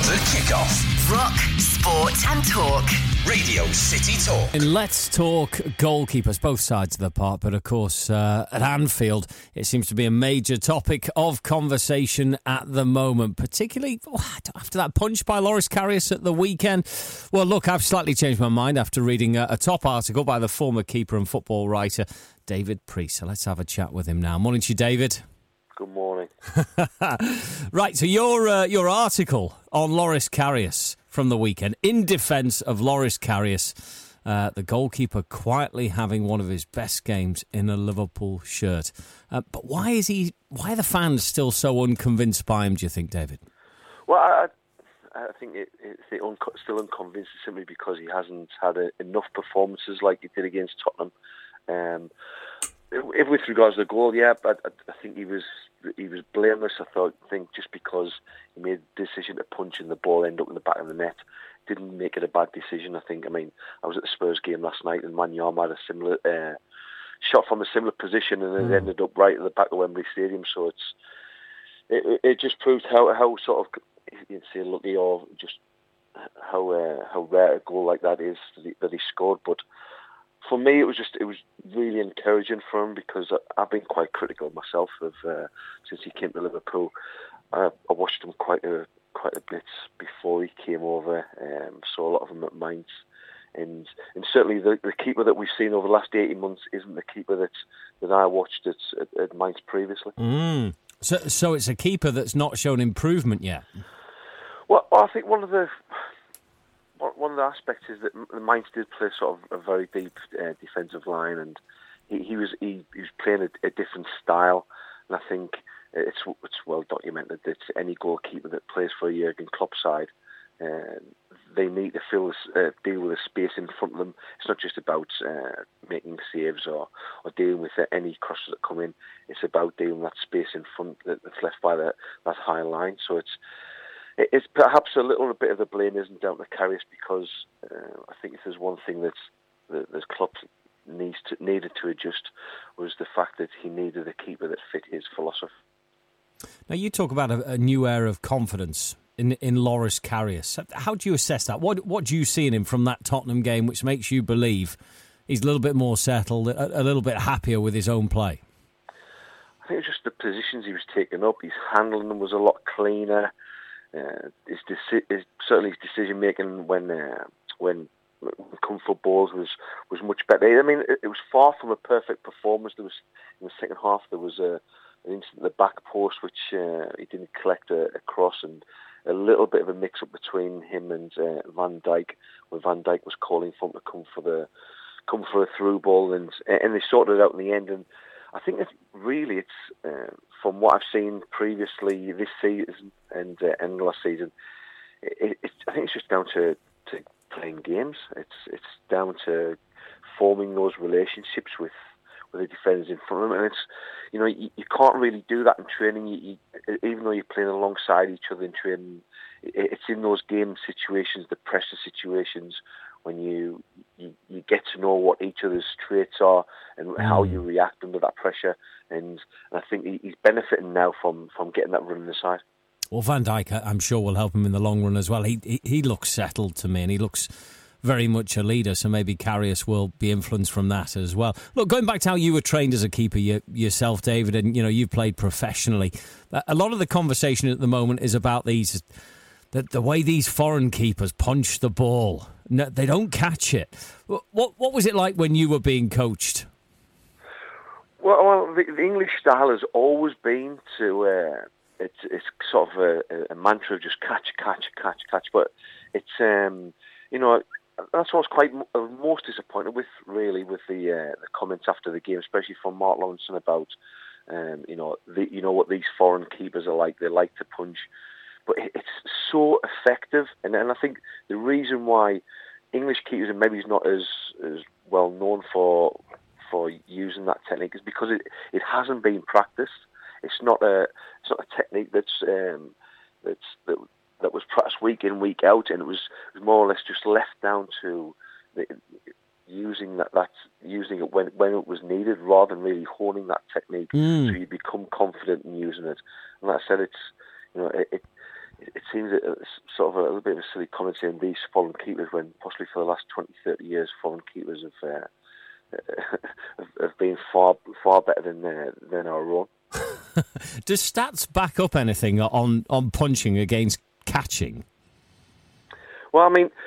The Kickoff. Rock, sport and talk. Radio City Talk. And let's talk goalkeepers, both sides of the park, but of course at Anfield it seems to be a major topic of conversation at the moment, particularly after that punch by Loris Karius at the weekend. Well, look, I've slightly changed my mind after reading a top article by the former keeper and football writer David Priest. So let's have a chat with him now. Morning to you, David. Good morning. Right, so your article on Loris Karius from the weekend, in defence of Loris Karius, the goalkeeper quietly having one of his best games in a Liverpool shirt. But why are the fans still so unconvinced by him, do you think, David? Well, I think it's still unconvinced simply because he hasn't had enough performances like he did against Tottenham. With regards to the goal, yeah, I think he was blameless. I think just because he made the decision to punch and the ball ended up in the back of the net, didn't make it a bad decision. I was at the Spurs game last night and Wanyama had a similar shot from a similar position and it ended up right at the back of Wembley Stadium. So it just proves how sort of, you'd say, lucky or just how rare a goal like that is that he scored. But for me, it was really encouraging for him because I've been quite critical myself of since he came to Liverpool. I watched him quite a bit before he came over. Saw a lot of him at Mainz, and certainly the keeper that we've seen over the last 18 months isn't the keeper that I watched at Mainz previously. So it's a keeper that's not shown improvement yet. Well, I think one of the aspects is that Mainz did play sort of a very deep defensive line, and he was playing a different style. And I think it's well documented that any goalkeeper that plays for a Jurgen Klopp side, they need to deal with the space in front of them. It's not just about making saves or dealing with any crosses that come in. It's about dealing with that space in front that's left by that high line. So it's perhaps a little bit of the blame isn't down to Karius because I think if there's one thing that Klopp needed to adjust was the fact that he needed a keeper that fit his philosophy. Now you talk about a new era of confidence in Loris Karius. How do you assess that? What do you see in him from that Tottenham game which makes you believe he's a little bit more settled, a little bit happier with his own play? I think it was just the positions he was taking up. His handling them was a lot cleaner. Certainly his decision making when come for balls was much better. I mean, it was far from a perfect performance. There was in the second half there was an incident at the back post which he didn't collect a cross, and a little bit of a mix up between him and Van Dijk, where Van Dijk was calling for him to come for a through ball, and they sorted it out in the end. And I think it's from what I've seen previously this season and last season, I think it's just down to playing games. It's down to forming those relationships with the defenders in front of them, and you can't really do that in training. Even though you're playing alongside each other in training, it's in those game situations, the pressure situations, when you get to know what each other's traits are and how you react under that pressure. And I think he's benefiting now from getting that run in the side. Well, Van Dijk, I'm sure, will help him in the long run as well. He looks settled to me, and he looks very much a leader, so maybe Karius will be influenced from that as well. Look, going back to how you were trained as a keeper yourself, David, and you've played professionally, a lot of the conversation at the moment is about the way these foreign keepers punch the ball. No, they don't catch it. What was it like when you were being coached? Well, the English style has always been to it's sort of a mantra of just catch. But it's that's what I was quite most disappointed with, really, with the comments after the game, especially from Mark Lawrenson about what these foreign keepers are like. They like to punch. But it's so effective, and I think the reason why English keepers and maybe is not as well known for using that technique is because it hasn't been practiced. It's not a technique that was practiced week in, week out, and it was more or less just left down to using it when it was needed, rather than really honing that technique so you become confident in using it. And like I said, it seems sort of a little bit of a silly comment saying these foreign keepers, when possibly for the last 20, 30 years, foreign keepers have been far better than our own. Does stats back up anything on punching against catching? Well, I mean,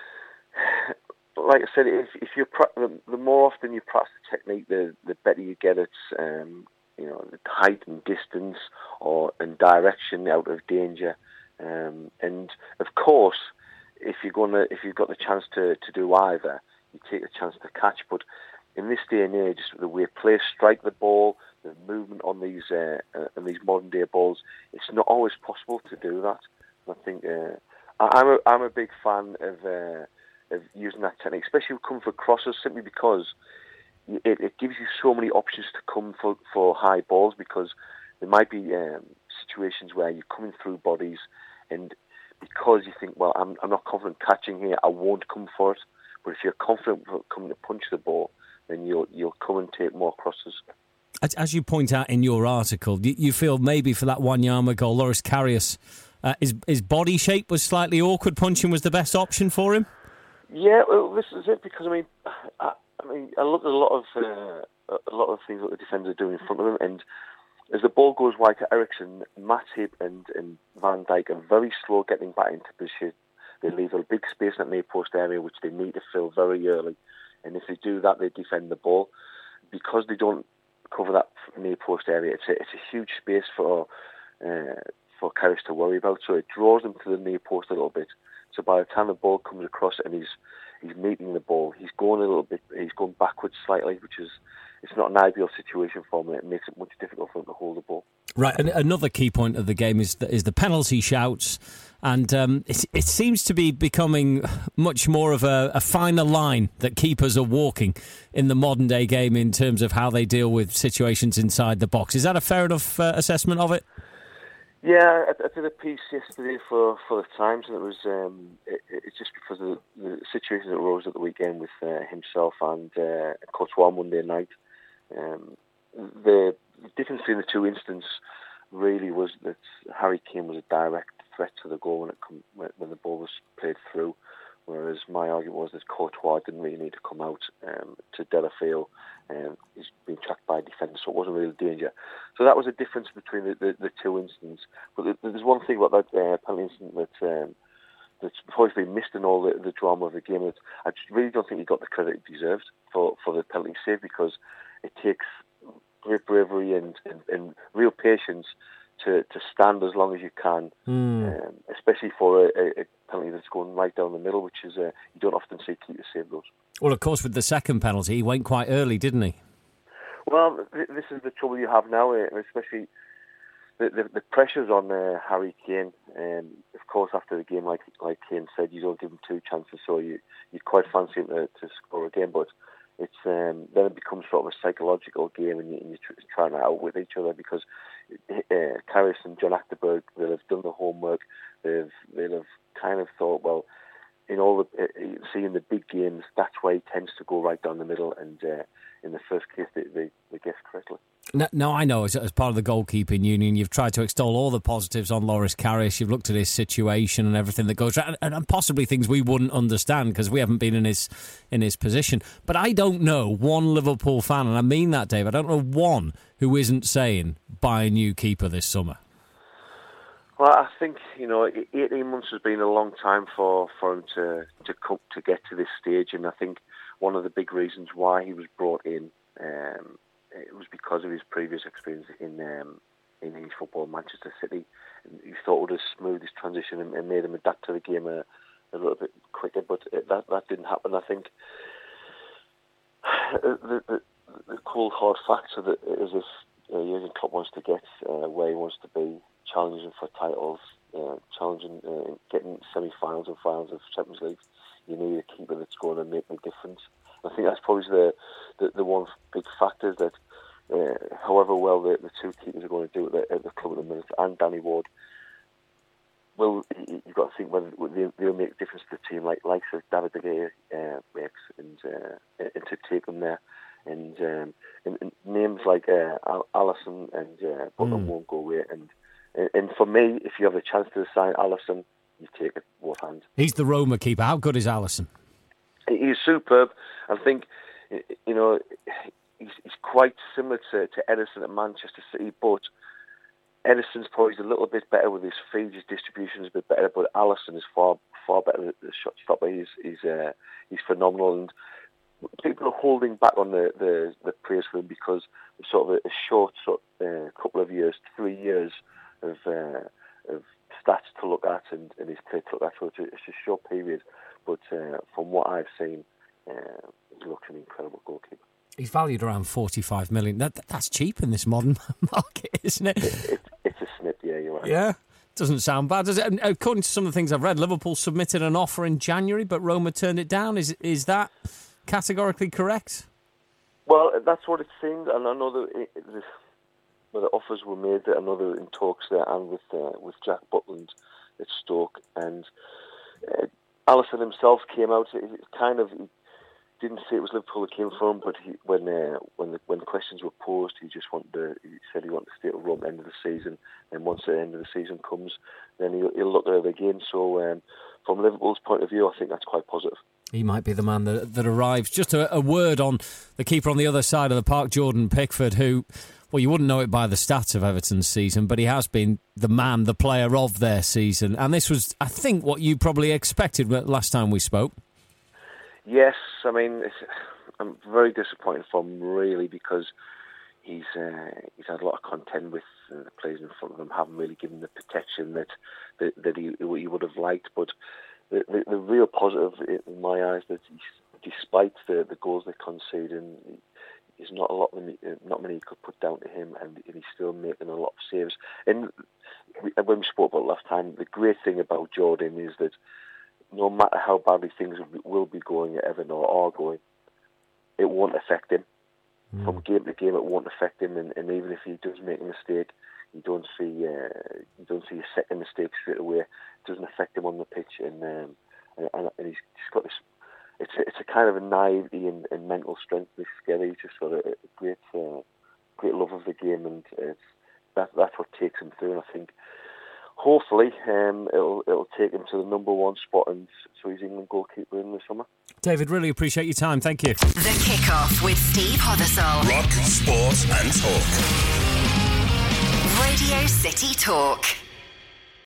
like I said, if you the more often you practice the technique, the better you get at the height and distance and direction out of danger. And of course, if you've got the chance to do either, you take the chance to catch. But in this day and age, the way players strike the ball, the movement on these modern day balls, it's not always possible to do that. I think I'm a big fan of using that technique, especially coming for crosses, simply because it gives you so many options to come for high balls, because there might be situations where you're coming through bodies, and because you think, well, I'm not confident catching here, I won't come for it. But if you're confident coming to punch the ball, then you'll come and take more crosses. As you point out in your article, you feel maybe for that Wanyama goal, Loris Karius, his body shape was slightly awkward. Punching was the best option for him. Yeah, well, this is it, because I look at a lot of things that the defenders are doing in front of him, and as the ball goes wide to Eriksson, Matip and Van Dijk are very slow getting back into position. They leave a big space in that near post area, which they need to fill very early. And if they do that, they defend the ball. Because they don't cover that near post area, it's a huge space for Karius to worry about. So it draws them to the near post a little bit. So by the time the ball comes across and he's meeting the ball, he's going backwards slightly, which is, it's not an ideal situation for him, and it makes it much difficult for him to hold the ball. Right, and another key point of the game is the penalty shouts, and it seems to be becoming much more of a finer line that keepers are walking in the modern day game in terms of how they deal with situations inside the box. Is that a fair enough assessment of it? Yeah, I did a piece yesterday for the Times, and it was it's just because of the situation that arose at the weekend with himself and Courtois Monday night. The difference between the two incidents really was that Harry Kane was a direct threat to the goal when the ball was played through, whereas my argument was that Courtois didn't really need to come out to Delafield. He's being tracked by a defender, so it wasn't really a danger. So that was a difference between the two incidents. But there's one thing about that penalty incident that's probably been missed in all the drama of the game. That I just really don't think he got the credit he deserved for the penalty save, because it takes great bravery and real patience to stand as long as you can, especially for a penalty that's going right down the middle, which is you don't often see keepers save those. Well, of course, with the second penalty, he went quite early, didn't he? Well, this is the trouble you have now, especially the pressures on Harry Kane. Of course, after the game, like Kane said, you don't give him two chances, so you quite fancy him to score again. But it's then it becomes sort of a psychological game, and you're trying to outwit each other, because Karius and John Achterberg, they'll have done the homework. They'll have kind of thought, well, in all seeing the big games, that's why he tends to go right down the middle, and in the first case, they guessed correctly. No, I know. As part of the goalkeeping union, you've tried to extol all the positives on Loris Karius. You've looked at his situation and everything that goes around, and possibly things we wouldn't understand because we haven't been in his position. But I don't know one Liverpool fan, and I mean that, Dave. I don't know one who isn't saying buy a new keeper this summer. Well, I think 18 months has been a long time for him to get to this stage, and I think one of the big reasons why he was brought in. It was because of his previous experience in English football, Manchester City. And he thought it would have smoothed his transition and made him adapt to the game a little bit quicker, but that didn't happen. I think the cold hard facts are that is if Jurgen Klopp wants to get where he wants to be, challenging for titles, challenging getting semi-finals and finals of Champions League, you need a keeper that's going to make a difference. I think that's probably the one big factor that, however well the two keepers are going to do at the club at the minute, and Danny Ward, well, you've got to think whether they'll make a difference to the team, like of David De Gea makes, and to take them there, and names like Alisson and Butland won't go away, and And for me, if you have the chance to sign Alisson, you take it both hands. He's the Roma keeper. How good is Alisson? He's superb. I think, you know, he's quite similar to Ederson at Manchester City, but Ederson's probably a little bit better with his feed. His distribution is a bit better, but Alisson is far better at the shot stopper. He's phenomenal, and people are holding back on the praise for him because of sort of a short couple of years, 3 years of stats to look at and his play to look at. So it's a short period, but from what I've seen, he looks an incredible goalkeeper. He's valued around 45 million. That's cheap in this modern market, isn't it? It's a snip, yeah, you're right. Yeah, doesn't sound bad, does it? And according to some of the things I've read, Liverpool submitted an offer in January, but Roma turned it down. Is that categorically correct? Well, that's what it seemed, and I know that the offers were made. I know they're in talks there, and with Jack Butland at Stoke, and Alisson himself came out. It kind of. He didn't say it was Liverpool that came from, but when questions were posed, he said he wanted to stay at Rome at the end of the season, and once the end of the season comes, then he'll look at it again. So from Liverpool's point of view, I think that's quite positive. He might be the man that arrives. Just a word on the keeper on the other side of the park, Jordan Pickford, who, well, you wouldn't know it by the stats of Everton's season, but he has been the man, the player of their season. And this was, I think, what you probably expected last time we spoke. Yes, I mean, I'm very disappointed for him, really, because he's had a lot of content with the players in front of him, haven't really given the protection that he would have liked. But the real positive in my eyes that despite the goals they conceded, there's not many you could put down to him, and he's still making a lot of saves. And when we spoke about it last time, the great thing about Jordan is that no matter how badly things will be going at Everton or are going, it won't affect him. From game to game, it won't affect him, and even if he does make a mistake, you don't see a second mistake straight away. It doesn't affect him on the pitch, and he's got this. It's a kind of a naivety and mental strength mixed together. He's just got a great love of the game, and that's what takes him through. And I think, hopefully, it'll take him to the number one spot, and so he's England goalkeeper in the summer. David, really appreciate your time. Thank you. The Kickoff with Steve Hothersall. Rock, sport and talk. Radio City Talk.